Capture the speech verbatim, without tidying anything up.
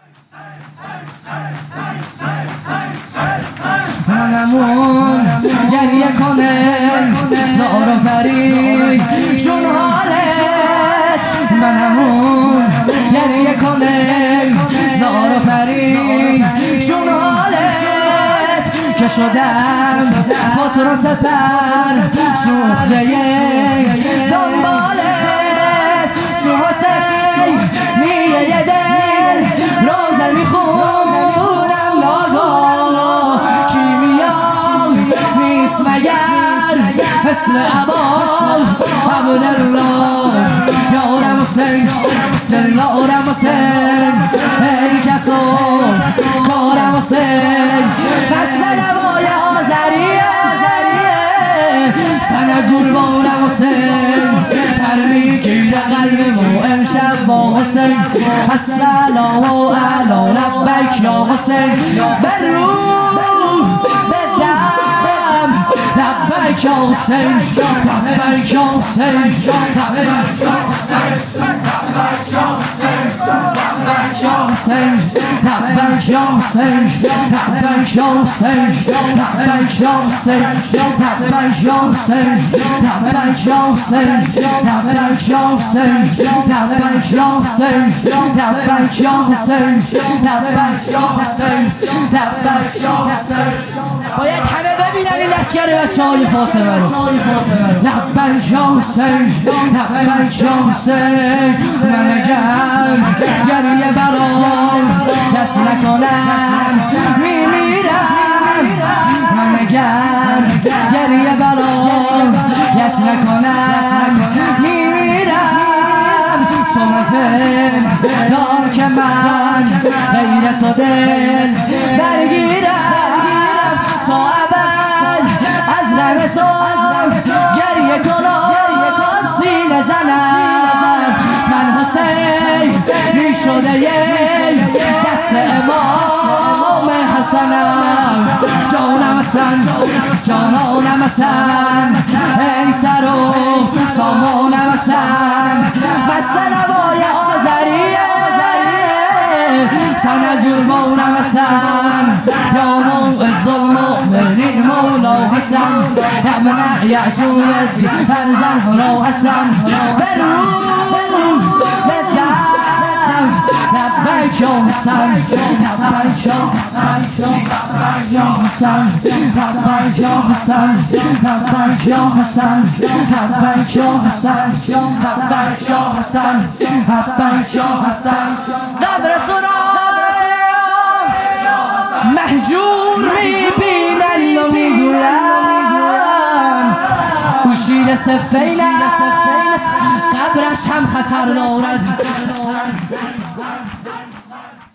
منمون گریه کنه زار و پری شون حالت منمون گریه کنه زار و پری شون حالت که شدم پاتر و سفر سوخته دنبالت تو حسین نیه یه دل روزه میخونم ناگاه کیمیام نیست مگر مثل عبال عبدالله یارم حسین دلارم حسین ای کسو کارم حسین بس نوای آذریه سنه گربانم حسین پر میگیره قلبمو امشب با حسین السلام علی لبیک یا حسین بر روح بدم لبیک یا حسین لبیک یا حسین لبیک یا حسین لبیک یا حسین لبیک یا حسین لبیک یا حسین لبیک یا حسین لبیک یا حسین لبیک یا حسین لبیک یا حسین لبیک یا حسین لبیک یا حسین لبیک یا حسین لبیک یا حسین لبیک یا حسین باید همه ببینن این لشکر بچه‌های فاطمه رو لبیک یا حسین لبیک یا حسین من اگر گریه برام دست نکنم میمیرم من اگر گریه برام یت نکنم میمیرم تو مفهم دار که من غیر تو دل برگیرم تا اول از رم تو گریه کنم سینه زنم من حسین می شده یک دست امام حسنم جانم حسن جانانم حسن ای سر و سامانم حسن بس نوای آذریه سنه جربانم حسن یا موعظ المؤمنین مولا حسن ابن یعشون فرزهرا حسن بر روح بدم لبیک یا حسین لبیک یا حسین لبیک یا حسین لبیک یا حسین لبیک یا حسین لبیک یا حسین لبیک یا حسین لبیک یا حسین قبر تو را مهجور میبینن و میگوین او شیر سفین است قبرش هم خطر دارد